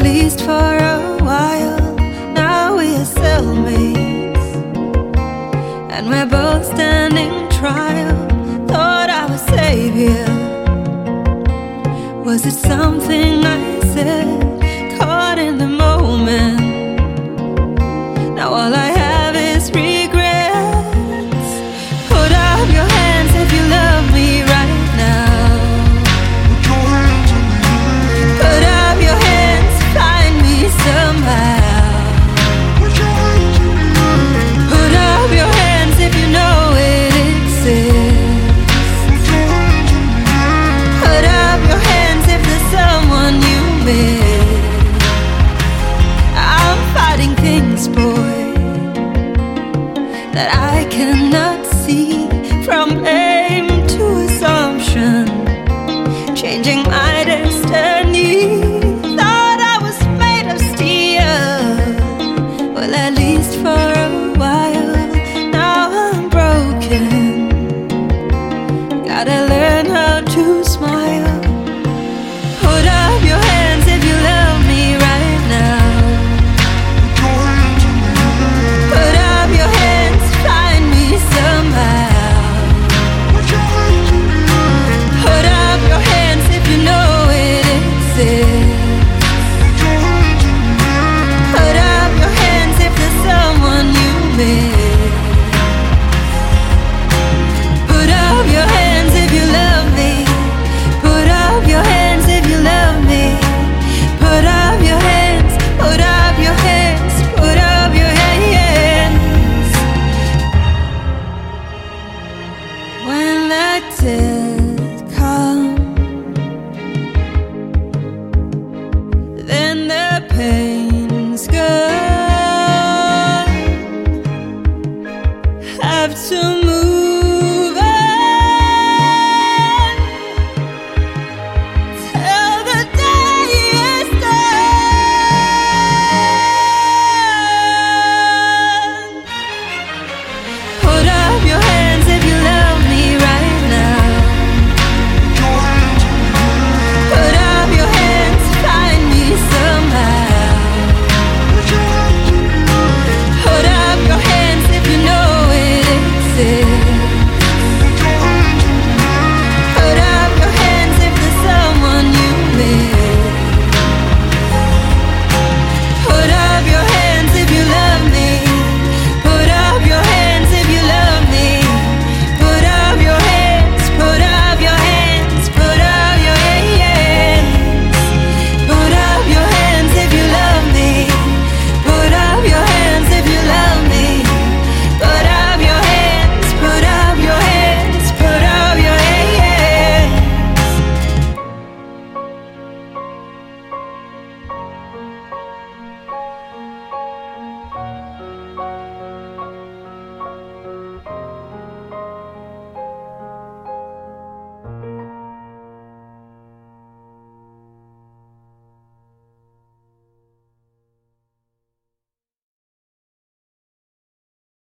least for a while. Now we are cellmates, and we're both standing trial. Thought I was savior. Was it something I said? Caught in the moment. Now all I have is regrets. Put up your hands if you love me right now. Put up your hands, find me somehow. Put up your hands if you know it exists. Put up your hands if there's someone you miss. I'm fighting things, boy, that I cannot see. From blame to assumption, changing my destiny. Thought I was made of steel, well, at least for a while. Now I'm broken, gotta learn how to smile. Put up your hands if you love me right now. Put up your hands, find me somehow. Put up your hands if you know it exists. Put up your hands if there's someone you miss. Put up your hands if you love me. Put up your hands if you love me. Put up your hands, put up your hands, put up your hands. When that death comes, then the pain